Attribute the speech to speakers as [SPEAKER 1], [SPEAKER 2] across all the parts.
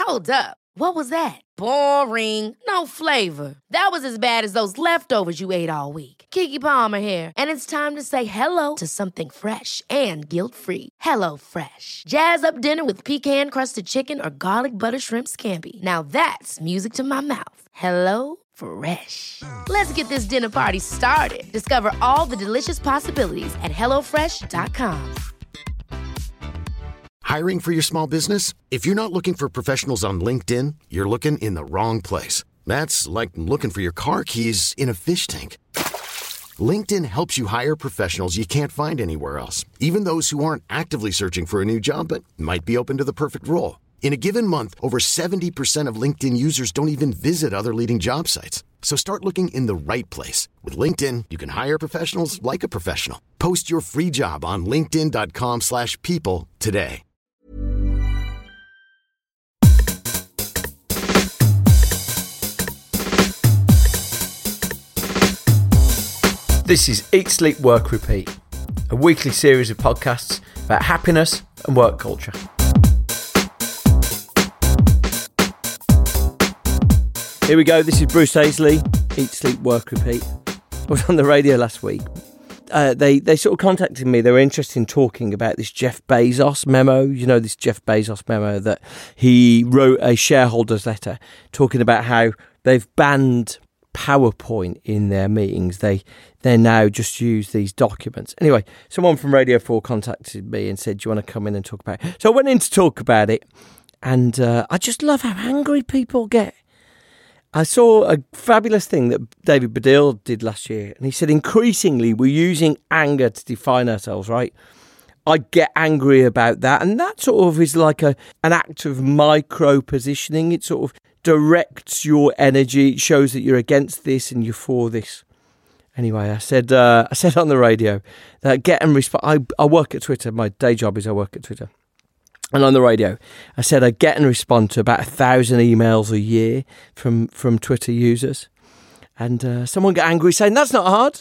[SPEAKER 1] Hold up. What was that? Boring. No flavor. That was as bad as those leftovers you ate all week. Keke Palmer here, and it's time to say hello to something fresh and guilt-free. Hello Fresh. Jazz up dinner with pecan-crusted chicken or garlic butter shrimp scampi. Now that's music to my mouth. Hello Fresh. Let's get this dinner party started. Discover all the delicious possibilities at hellofresh.com.
[SPEAKER 2] Hiring for your small business? If you're not looking for professionals on LinkedIn, you're looking in the wrong place. That's like looking for your car keys in a fish tank. LinkedIn helps you hire professionals you can't find anywhere else, even those who aren't actively searching for a new job but might be open to the perfect role. In a given month, over 70% of LinkedIn users don't even visit other leading job sites. So start looking in the right place. With LinkedIn, you can hire professionals like a professional. Post your free job on linkedin.com/people today.
[SPEAKER 3] This is Eat, Sleep, Work, Repeat, a weekly series of podcasts about happiness and work culture. Here we go, this is Bruce Aisley, Eat, Sleep, Work, Repeat. I was on the radio last week. They sort of contacted me, they were interested in talking about this Jeff Bezos memo, you know, this Jeff Bezos memo that he wrote a shareholders letter talking about how they've banned PowerPoint in their meetings. They now just use these documents. Anyway, someone from Radio 4 contacted me and said, do you want to come in and talk about it? So I went in to talk about it, and I just love how angry people get. I saw a fabulous thing that David Baddiel did last year, and he said, increasingly we're using anger to define ourselves, right? I get angry about that, and that sort of is like an act of micro-positioning. It sort of directs your energy. It shows that you're against this and you're for this. Anyway, I said on the radio that get and respond. I work at Twitter. My day job is I work at Twitter. And on the radio, I said I get and respond to about 1,000 emails a year from Twitter users. And someone got angry saying, that's not hard.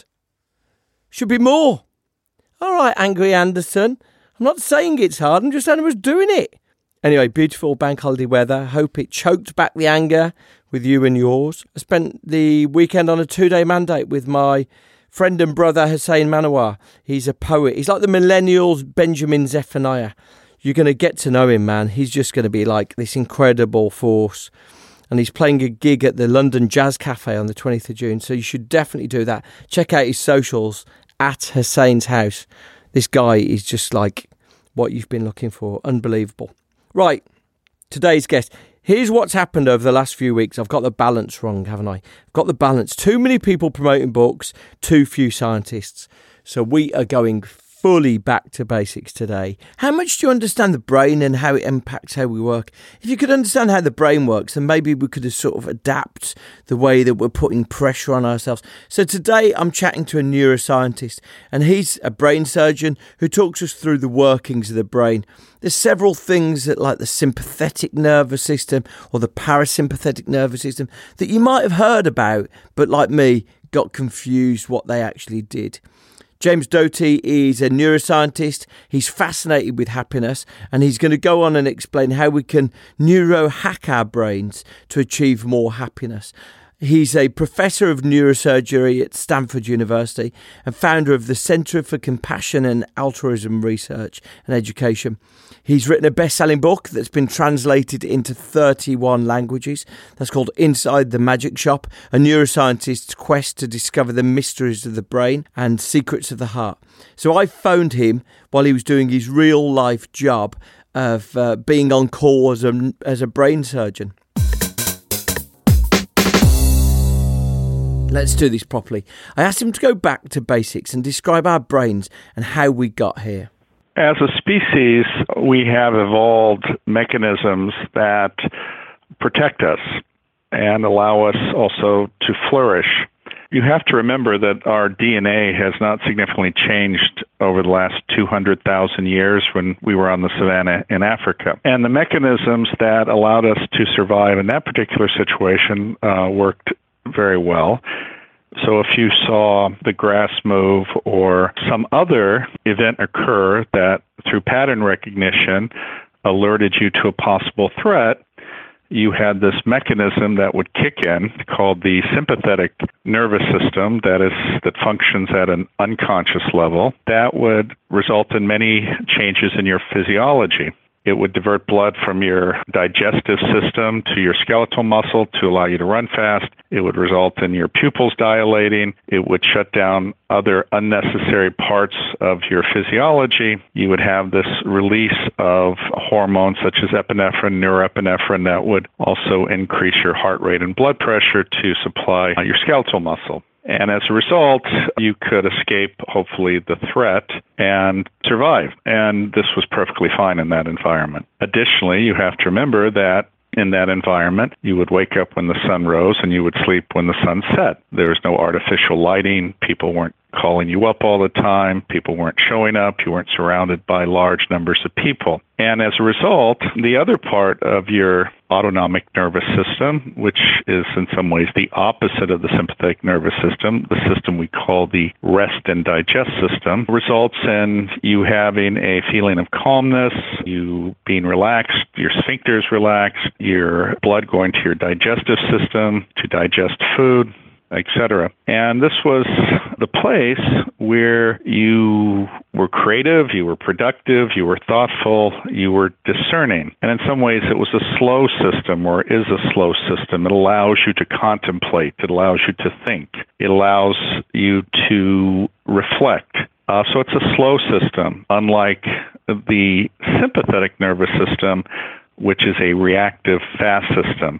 [SPEAKER 3] Should be more. All right, Angry Anderson. I'm not saying it's hard. I'm just saying I was doing it. Anyway, beautiful bank holiday weather. Hope it choked back the anger with you and yours. I spent the weekend on a 2-day mandate with my friend and brother Hussein Manawar. He's a poet. He's like the millennials Benjamin Zephaniah. You're going to get to know him, man. He's just going to be like this incredible force. And he's playing a gig at the London Jazz Cafe on the 20th of June. So you should definitely do that. Check out his socials at Hussein's house. This guy is just like what you've been looking for. Unbelievable. Right, today's guest. Here's what's happened over the last few weeks. I've got the balance wrong, haven't I? I've got the balance. Too many people promoting books, too few scientists. So we are going fully back to basics today. How much do you understand the brain and how it impacts how we work? If you could understand how the brain works, then maybe we could sort of adapt the way that we're putting pressure on ourselves. So today I'm chatting to a neuroscientist, and he's a brain surgeon who talks us through the workings of the brain. There's several things that, like the sympathetic nervous system or the parasympathetic nervous system, that you might have heard about, but like me, got confused what they actually did. James Doty is a neuroscientist. He's fascinated with happiness, and he's going to go on and explain how we can neurohack our brains to achieve more happiness. He's a professor of neurosurgery at Stanford University and founder of the Centre for Compassion and Altruism Research and Education. He's written a best-selling book that's been translated into 31 languages. That's called Inside the Magic Shop, a neuroscientist's quest to discover the mysteries of the brain and secrets of the heart. So I phoned him while he was doing his real-life job of being on call as a brain surgeon. Let's do this properly. I asked him to go back to basics and describe our brains and how we got here.
[SPEAKER 4] As a species, we have evolved mechanisms that protect us and allow us also to flourish. You have to remember that our DNA has not significantly changed over the last 200,000 years when we were on the savanna in Africa. And the mechanisms that allowed us to survive in that particular situation worked very well. So if you saw the grass move or some other event occur that through pattern recognition alerted you to a possible threat, you had this mechanism that would kick in called the sympathetic nervous system that functions at an unconscious level. That would result in many changes in your physiology. It would divert blood from your digestive system to your skeletal muscle to allow you to run fast. It would result in your pupils dilating. It would shut down other unnecessary parts of your physiology. You would have this release of hormones such as epinephrine, norepinephrine, that would also increase your heart rate and blood pressure to supply your skeletal muscle. And as a result, you could escape, hopefully, the threat and survive. And this was perfectly fine in that environment. Additionally, you have to remember that in that environment, you would wake up when the sun rose and you would sleep when the sun set. There was no artificial lighting. People weren't calling you up all the time. People weren't showing up. You weren't surrounded by large numbers of people. And as a result, the other part of your autonomic nervous system, which is in some ways the opposite of the sympathetic nervous system, the system we call the rest and digest system, results in you having a feeling of calmness, you being relaxed, your sphincters relaxed, your blood going to your digestive system to digest food, etc. And this was the place where you were creative, you were productive, you were thoughtful, you were discerning. And in some ways it was a slow system, or is a slow system. It allows you to contemplate. It allows you to think. It allows you to reflect. So it's a slow system, unlike the sympathetic nervous system, which is a reactive, fast system.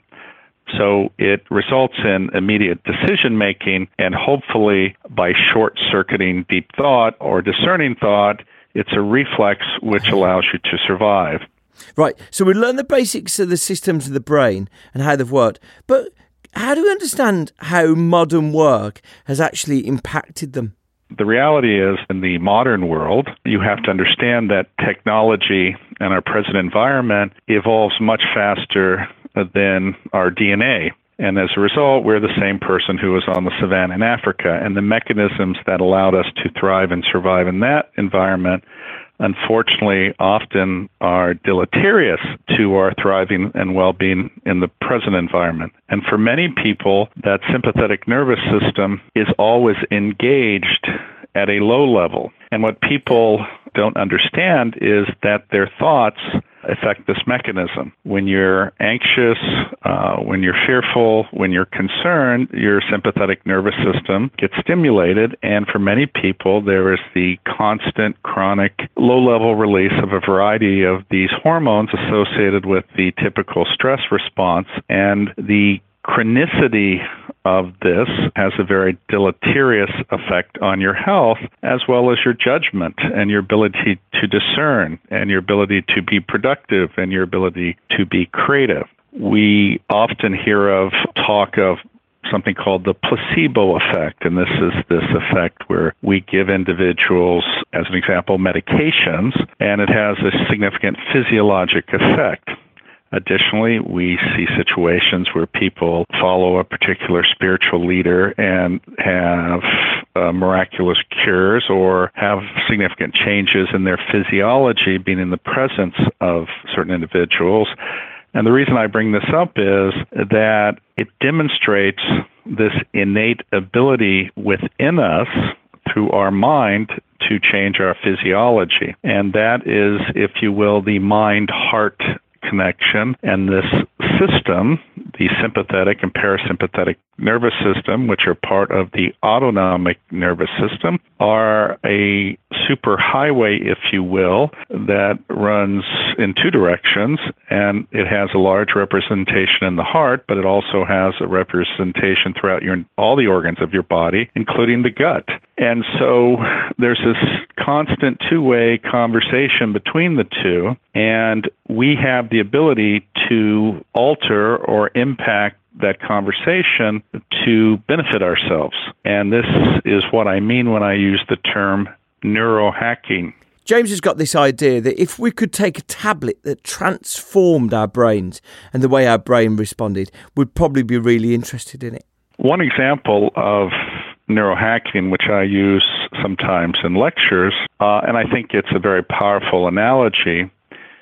[SPEAKER 4] So it results in immediate decision-making, and hopefully by short-circuiting deep thought or discerning thought, it's a reflex which allows you to survive.
[SPEAKER 3] Right, so we learn the basics of the systems of the brain and how they've worked, but how do we understand how modern work has actually impacted them?
[SPEAKER 4] The reality is, in the modern world, you have to understand that technology and our present environment evolves much faster than our DNA. And as a result, we're the same person who was on the savannah in Africa. And the mechanisms that allowed us to thrive and survive in that environment, unfortunately, often are deleterious to our thriving and well-being in the present environment. And for many people, that sympathetic nervous system is always engaged at a low level. And what people don't understand is that their thoughts affect this mechanism. When you're anxious, when you're fearful, when you're concerned, your sympathetic nervous system gets stimulated, and for many people, there is the constant, chronic, low-level release of a variety of these hormones associated with the typical stress response, and the chronicity of this has a very deleterious effect on your health, as well as your judgment and your ability to discern and your ability to be productive and your ability to be creative. We often hear of talk of something called the placebo effect, and this is this effect where we give individuals, as an example, medications, and it has a significant physiologic effect. Additionally, we see situations where people follow a particular spiritual leader and have miraculous cures or have significant changes in their physiology being in the presence of certain individuals. And the reason I bring this up is that it demonstrates this innate ability within us through our mind to change our physiology. And that is, if you will, the mind-heart connection. And this system, the sympathetic and parasympathetic nervous system, which are part of the autonomic nervous system, are a superhighway, if you will, that runs in two directions, and it has a large representation in the heart, but it also has a representation throughout all the organs of your body, including the gut. And so there's this constant two-way conversation between the two, and we have the ability to alter or impact that conversation to benefit ourselves. And this is what I mean when I use the term neurohacking.
[SPEAKER 3] James has got this idea that if we could take a tablet that transformed our brains and the way our brain responded, we'd probably be really interested in it.
[SPEAKER 4] One example of neurohacking, which I use sometimes in lectures, and I think it's a very powerful analogy,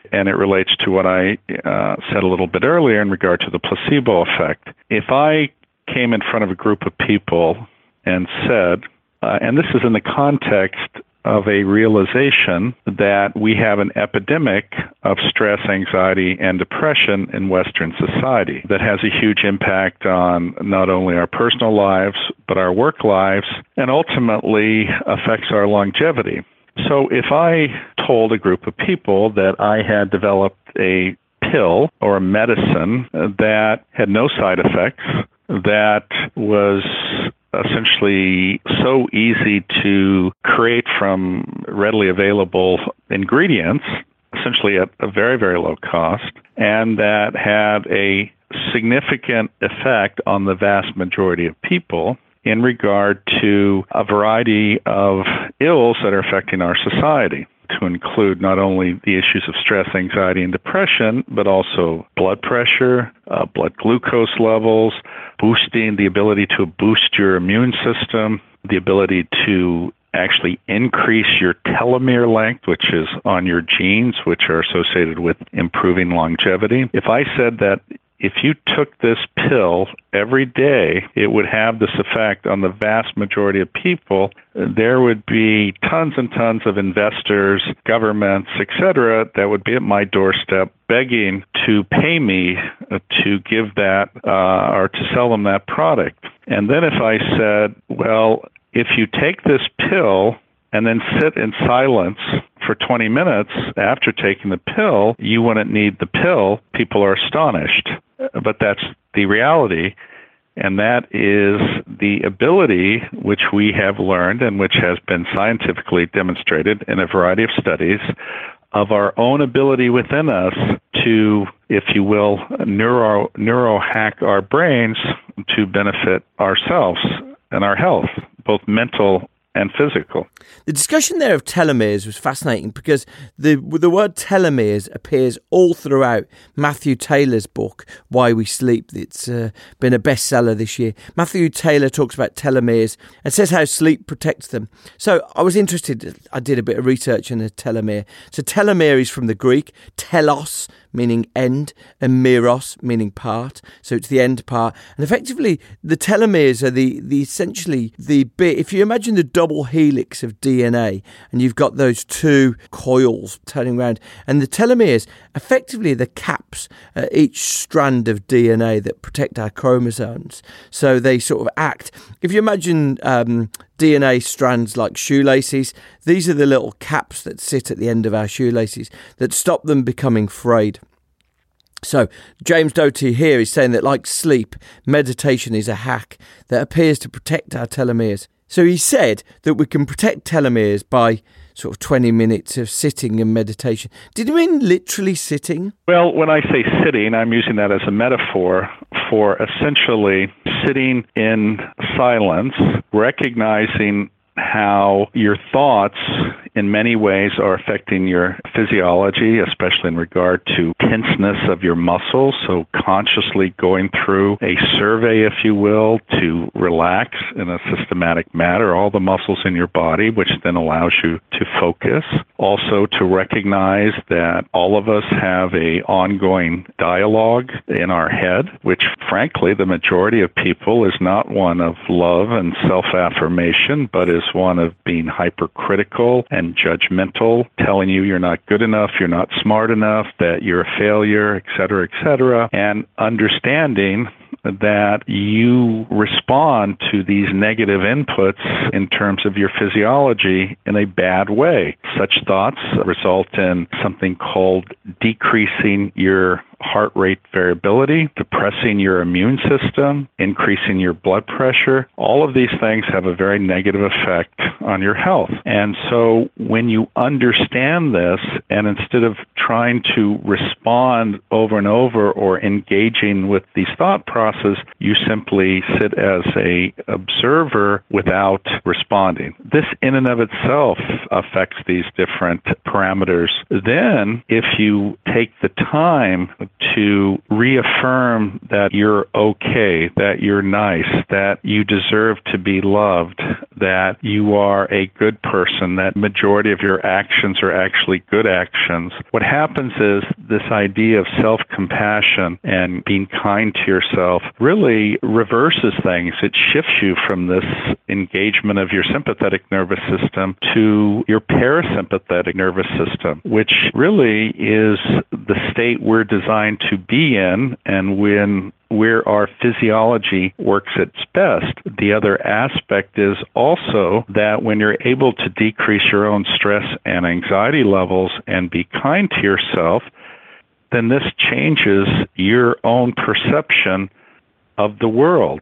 [SPEAKER 4] and it relates to what I said a little bit earlier in regard to the placebo effect. If I came in front of a group of people and said, and this is in the context of a realization that we have an epidemic of stress, anxiety, and depression in Western society that has a huge impact on not only our personal lives, but our work lives, and ultimately affects our longevity. So if I told a group of people that I had developed a pill or a medicine that had no side effects, that was essentially so easy to create from readily available ingredients, essentially at a very, very low cost, and that had a significant effect on the vast majority of people in regard to a variety of ills that are affecting our society, to include not only the issues of stress, anxiety, and depression, but also blood pressure, blood glucose levels, boosting the ability to boost your immune system, the ability to actually increase your telomere length, which is on your genes, which are associated with improving longevity. If I said that if you took this pill every day, it would have this effect on the vast majority of people, there would be tons and tons of investors, governments, etc., that would be at my doorstep begging to pay me to give that or to sell them that product. And then if I said, well, if you take this pill and then sit in silence for 20 minutes after taking the pill, you wouldn't need the pill, people are astonished. But that's the reality, and that is the ability which we have learned and which has been scientifically demonstrated in a variety of studies of our own ability within us to, if you will, neurohack our brains to benefit ourselves and our health, both mental and physical.
[SPEAKER 3] The discussion there of telomeres was fascinating because the word telomeres appears all throughout Matthew Taylor's book, Why We Sleep. It's been a bestseller this year. Matthew Taylor talks about telomeres and says how sleep protects them. So I was interested, I did a bit of research on a telomere. So telomere is from the Greek, telos, meaning end, and meros, meaning part. So it's the end part. And effectively, the telomeres are the essentially the bit, if you imagine the double helix of DNA, and you've got those two coils turning around, and the telomeres, effectively the caps at each strand of DNA that protect our chromosomes. So they sort of act. If you imagine DNA strands like shoelaces, these are the little caps that sit at the end of our shoelaces that stop them becoming frayed. So James Doty here is saying that, like sleep, meditation is a hack that appears to protect our telomeres. So he said that we can protect telomeres by sort of 20 minutes of sitting and meditation. Did you mean literally sitting?
[SPEAKER 4] Well, when I say sitting, I'm using that as a metaphor for essentially sitting in silence, recognizing how your thoughts in many ways are affecting your physiology, especially in regard to tenseness of your muscles. So consciously going through a survey, if you will, to relax in a systematic manner all the muscles in your body, which then allows you to focus. Also to recognize that all of us have a ongoing dialogue in our head, which frankly the majority of people is not one of love and self-affirmation, but is one of being hypercritical and judgmental, telling you you're not good enough, you're not smart enough, that you're a failure, etc., and understanding that you respond to these negative inputs in terms of your physiology in a bad way. Such thoughts result in something called decreasing your heart rate variability, depressing your immune system, increasing your blood pressure. All of these things have a very negative effect on your health. And so when you understand this, and instead of trying to respond over and over or engaging with these thought processes, you simply sit as a observer without responding. This in and of itself affects these different parameters. Then, if you take the time to reaffirm that you're okay, that you're nice, that you deserve to be loved, that you are a good person, that majority of your actions are actually good actions. What happens is this idea of self-compassion and being kind to yourself really reverses things. It shifts you from this engagement of your sympathetic nervous system to your parasympathetic nervous system, which really is the state we're designed to be in, and where our physiology works its best. The other aspect is also that when you're able to decrease your own stress and anxiety levels and be kind to yourself, then this changes your own perception of the world,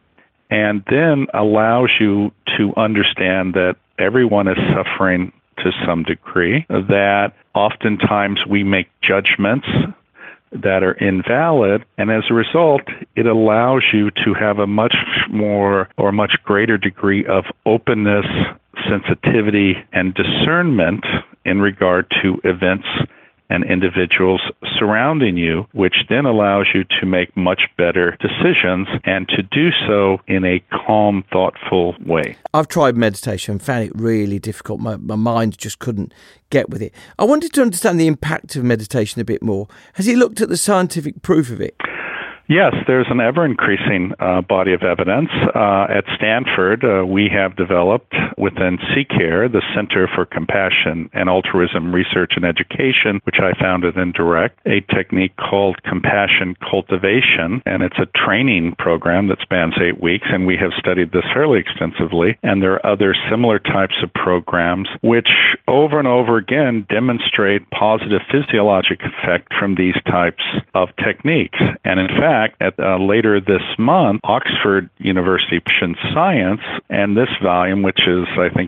[SPEAKER 4] and then allows you to understand that everyone is suffering to some degree, that oftentimes we make judgments that are invalid, and as a result, it allows you to have a much more or much greater degree of openness, sensitivity, and discernment in regard to events and individuals surrounding you, which then allows you to make much better decisions and to do so in a calm, thoughtful way.
[SPEAKER 3] I've tried meditation and found it really difficult. My mind just couldn't get with it. I wanted to understand the impact of meditation a bit more. Has he looked at the scientific proof of it?
[SPEAKER 4] Yes, there's an ever-increasing body of evidence. At Stanford, we have developed within CCARE, the Center for Compassion and Altruism Research and Education, which I founded and direct, a technique called compassion cultivation, and it's a training program that spans 8 weeks, and we have studied this fairly extensively. And there are other similar types of programs which over and over again demonstrate positive physiologic effect from these types of techniques. And in fact, later this month, Oxford University in Science, and this volume, which is, I think,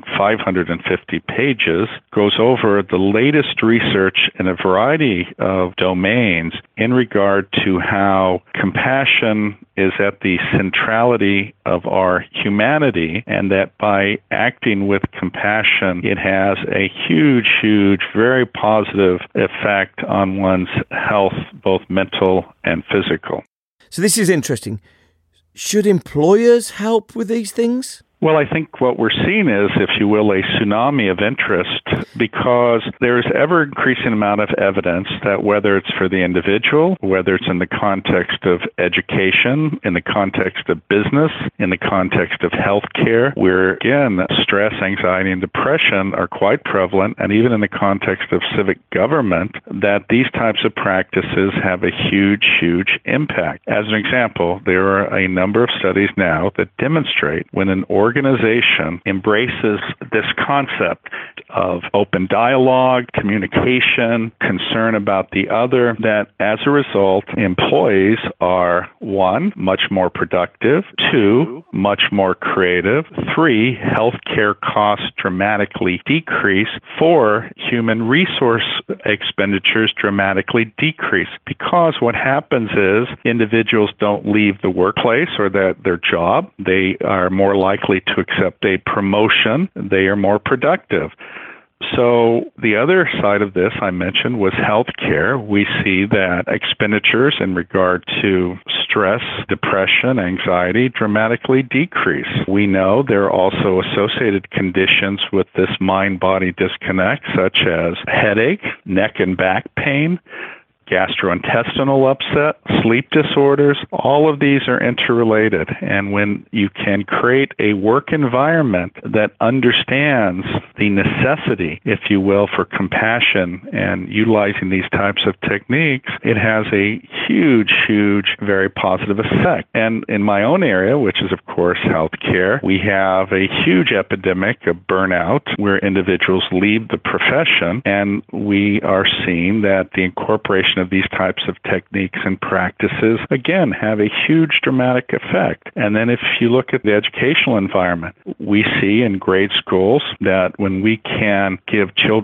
[SPEAKER 4] 550 pages, goes over the latest research in a variety of domains in regard to how compassion is at the centrality of our humanity, and that by acting with compassion, it has a huge, very positive effect on one's health, both mental and physical.
[SPEAKER 3] So this is interesting. Should employers help with these things?
[SPEAKER 4] Well, I think what we're seeing is, if you will, a tsunami of interest, because there's ever-increasing amount of evidence that whether it's for the individual, whether it's in the context of education, in the context of business, in the context of healthcare, where, again, stress, anxiety, and depression are quite prevalent, and even in the context of civic government, that these types of practices have a huge impact. As an example, there are a number of studies now that demonstrate when an organization embraces this concept of open dialogue, communication, concern about the other, that as a result, employees are, 1, much more productive, 2, much more creative, 3, healthcare costs dramatically decrease, 4, human resource expenditures dramatically decrease. Because what happens is individuals don't leave the workplace or their job. They are more likely to accept a promotion. They are more productive. So the other side of this I mentioned was healthcare. We see that expenditures in regard to stress, depression, anxiety dramatically decrease. We know there are also associated conditions with this mind-body disconnect, such as headache, neck and back pain, gastrointestinal upset, sleep disorders. All of these are interrelated. And when you can create a work environment that understands the necessity, if you will, for compassion and utilizing these types of techniques, it has a huge, very positive effect. And in my own area, which is, of course, healthcare, we have a huge epidemic of burnout where individuals leave the profession, and we are seeing that the incorporation of these types of techniques and practices, again, have a huge dramatic effect. And then if you look at the educational environment, we see in grade schools that when we can give children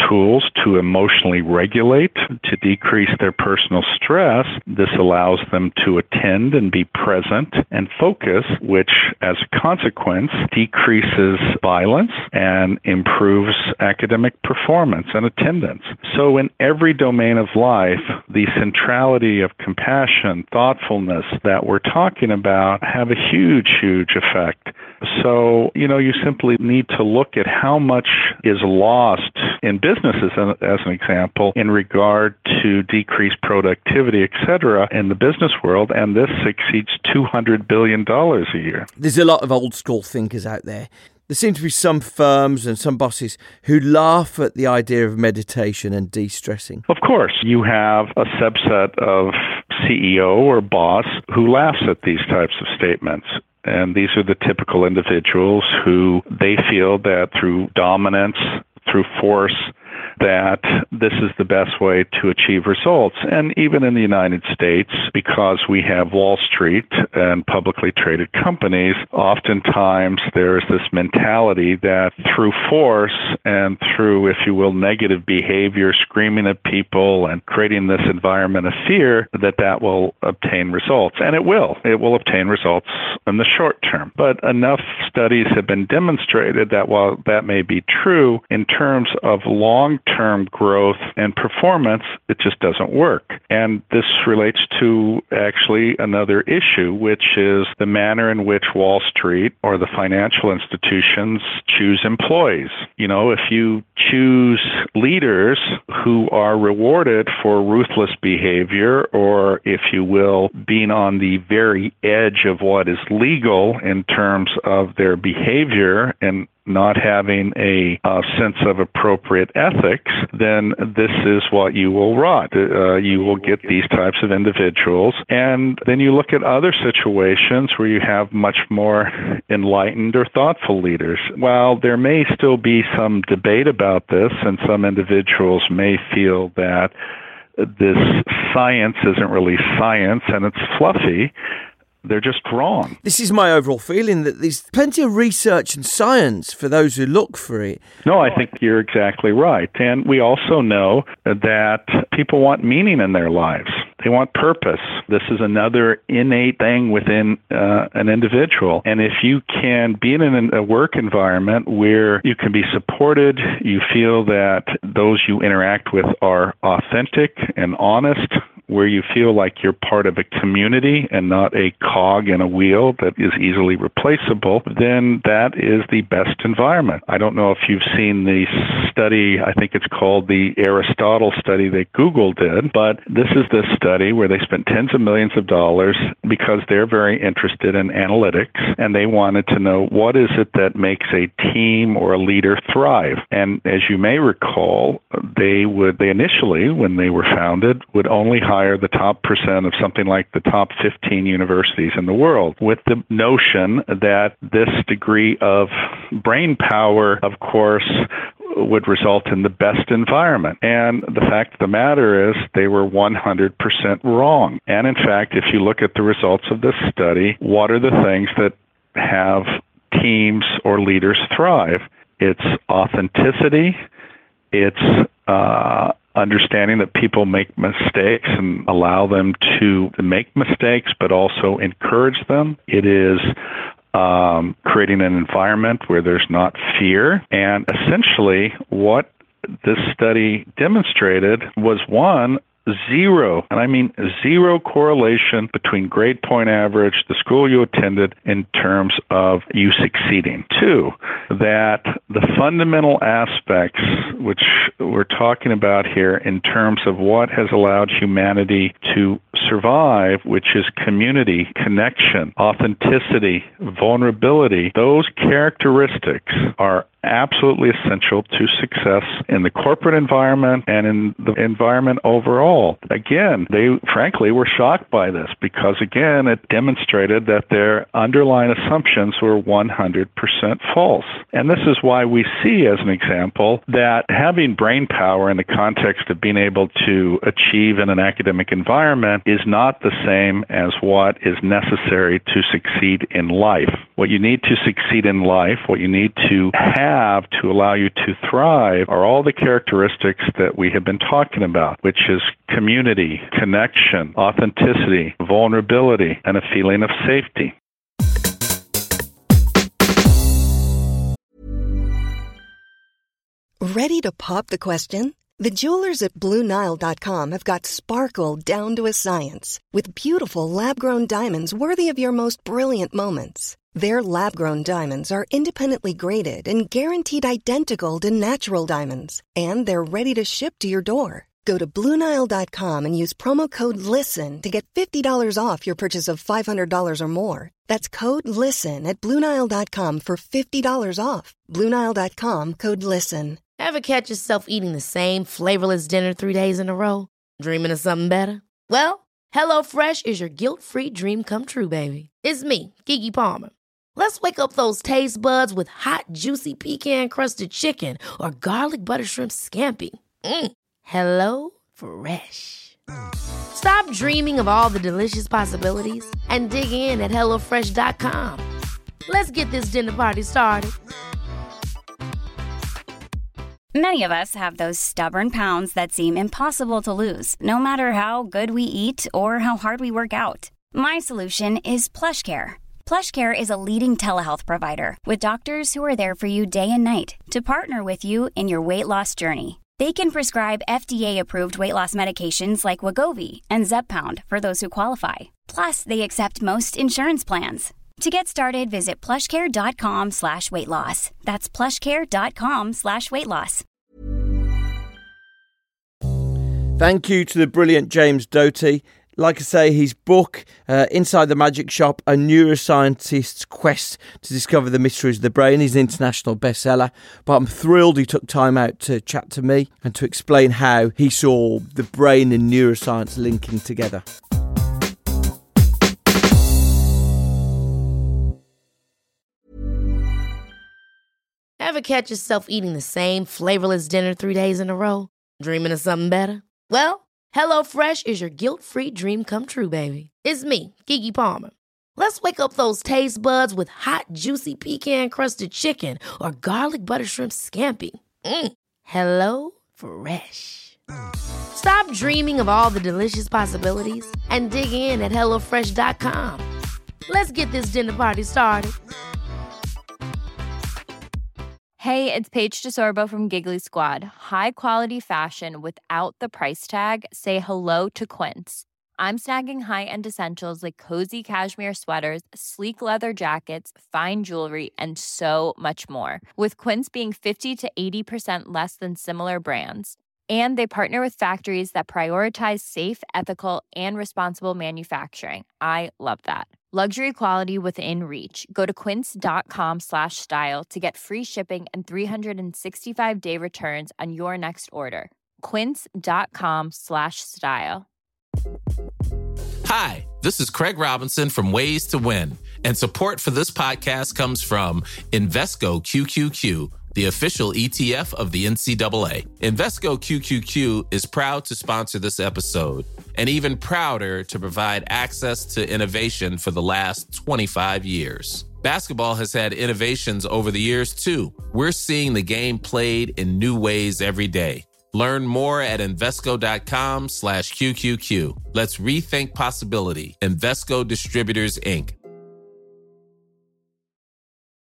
[SPEAKER 4] tools to emotionally regulate, to decrease their personal stress. This allows them to attend and be present and focus, which as a consequence decreases violence and improves academic performance and attendance. So in every domain of life, the centrality of compassion, thoughtfulness that we're talking about have a huge, huge effect. So, you simply need to look at how much is lost in businesses, as an example, in regard to decreased productivity, et cetera, in the business world, and this exceeds $200 billion a year.
[SPEAKER 3] There's a lot of old school thinkers out there. There seem to be some firms and some bosses who laugh at the idea of meditation and de-stressing.
[SPEAKER 4] Of course, you have a subset of CEO or boss who laughs at these types of statements. And these are the typical individuals who they feel that through dominance, through force, that this is the best way to achieve results. And even in the United States, because we have Wall Street and publicly traded companies, oftentimes there's this mentality that through force and through, if you will, negative behavior, screaming at people and creating this environment of fear, that will obtain results. And it will. It will obtain results in the short term. But enough studies have been demonstrated that while that may be true, in terms of long-term growth and performance, it just doesn't work. And this relates to actually another issue, which is the manner in which Wall Street or the financial institutions choose employees. If you choose leaders who are rewarded for ruthless behavior, or if you will, being on the very edge of what is legal in terms of their behavior and not having a sense of appropriate ethics, then this is what you will rot. You will get these types of individuals. And then you look at other situations where you have much more enlightened or thoughtful leaders. While there may still be some debate about this, and some individuals may feel that this science isn't really science and it's fluffy, they're just wrong.
[SPEAKER 3] This is my overall feeling, that there's plenty of research and science for those who look for it.
[SPEAKER 4] No, I think you're exactly right. And we also know that people want meaning in their lives. They want purpose. This is another innate thing within an individual. And if you can be in a work environment where you can be supported, you feel that those you interact with are authentic and honest, where you feel like you're part of a community and not a cog in a wheel that is easily replaceable, then that is the best environment. I don't know if you've seen the study, I think it's called the Aristotle study that Google did, but this is the study where they spent tens of millions of dollars because they're very interested in analytics, and they wanted to know what is it that makes a team or a leader thrive. And as you may recall, they initially, when they were founded, would only hire the top percent of something like the top 15 universities in the world, with the notion that this degree of brain power, of course, would result in the best environment. And the fact of the matter is they were 100% wrong. And in fact, if you look at the results of this study, what are the things that have teams or leaders thrive? It's authenticity, it's understanding that people make mistakes and allow them to make mistakes, but also encourage them. It is creating an environment where there's not fear. And essentially what this study demonstrated was, one, zero, and I mean zero correlation between grade point average, the school you attended, in terms of you succeeding. Two, that the fundamental aspects which we're talking about here in terms of what has allowed humanity to survive, which is community, connection, authenticity, vulnerability, those characteristics are absolutely essential to success in the corporate environment and in the environment overall. Again, they frankly were shocked by this because, again, it demonstrated that their underlying assumptions were 100% false. And this is why we see, as an example, that having brain power in the context of being able to achieve in an academic environment is not the same as what is necessary to succeed in life. What you need to succeed in life, what you need to have have to allow you to thrive are all the characteristics that we have been talking about, which is community, connection, authenticity, vulnerability, and a feeling of safety.
[SPEAKER 5] Ready to pop the question? The jewelers at BlueNile.com have got sparkle down to a science with beautiful lab-grown diamonds worthy of your most brilliant moments. Their lab-grown diamonds are independently graded and guaranteed identical to natural diamonds, and they're ready to ship to your door. Go to BlueNile.com and use promo code LISTEN to get $50 off your purchase of $500 or more. That's code LISTEN at BlueNile.com for $50 off. BlueNile.com, code LISTEN.
[SPEAKER 1] Ever catch yourself eating the same flavorless dinner 3 days in a row? Dreaming of something better? Well, HelloFresh is your guilt-free dream come true, baby. It's me, Keke Palmer. Let's wake up those taste buds with hot, juicy pecan-crusted chicken or garlic butter shrimp scampi. HelloFresh. Stop dreaming of all the delicious possibilities and dig in at HelloFresh.com. Let's get this dinner party started.
[SPEAKER 6] Many of us have those stubborn pounds that seem impossible to lose, no matter how good we eat or how hard we work out. My solution is PlushCare. PlushCare is a leading telehealth provider with doctors who are there for you day and night to partner with you in your weight loss journey. They can prescribe FDA-approved weight loss medications like Wegovy and Zepbound for those who qualify. Plus, they accept most insurance plans. To get started, visit plushcare.com/weightloss. That's plushcare.com/weightloss.
[SPEAKER 3] Thank you to the brilliant James Doty. Like I say, his book, Inside the Magic Shop, A Neuroscientist's Quest to Discover the Mysteries of the Brain, is an international bestseller. But I'm thrilled he took time out to chat to me and to explain how he saw the brain and neuroscience linking together.
[SPEAKER 1] Ever catch yourself eating the same flavorless dinner 3 days in a row? Dreaming of something better? Well, HelloFresh is your guilt-free dream come true, baby. It's me, Keke Palmer. Let's wake up those taste buds with hot, juicy pecan-crusted chicken or garlic butter shrimp scampi. HelloFresh. Stop dreaming of all the delicious possibilities and dig in at HelloFresh.com. Let's get this dinner party started.
[SPEAKER 7] Hey, it's Paige DeSorbo from Giggly Squad. High quality fashion without the price tag. Say hello to Quince. I'm snagging high-end essentials like cozy cashmere sweaters, sleek leather jackets, fine jewelry, and so much more. With Quince being 50 to 80% less than similar brands. And they partner with factories that prioritize safe, ethical, and responsible manufacturing. I love that. Luxury quality within reach. Go to quince.com/style to get free shipping and 365-day returns on your next order. Quince.com/style.
[SPEAKER 8] Hi, this is Craig Robinson from Ways to Win, and support for this podcast comes from Invesco QQQ, the official ETF of the NCAA. Invesco QQQ is proud to sponsor this episode, and even prouder to provide access to innovation for the last 25 years. Basketball has had innovations over the years, too. We're seeing the game played in new ways every day. Learn more at Invesco.com/QQQ. Let's rethink possibility. Invesco Distributors, Inc.